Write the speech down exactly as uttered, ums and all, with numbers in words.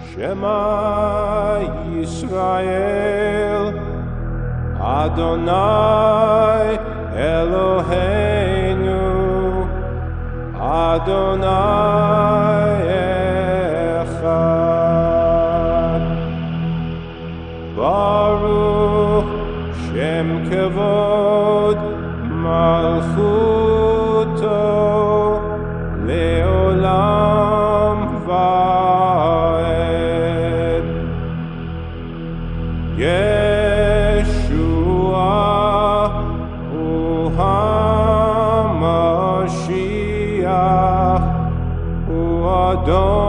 Shema Yisrael, Adonai Eloheinu, Adonai Echad. Baruch Shem Kevod Malchuto Leolam Vaed. Yeshua Hu HaMashiach Hu Adon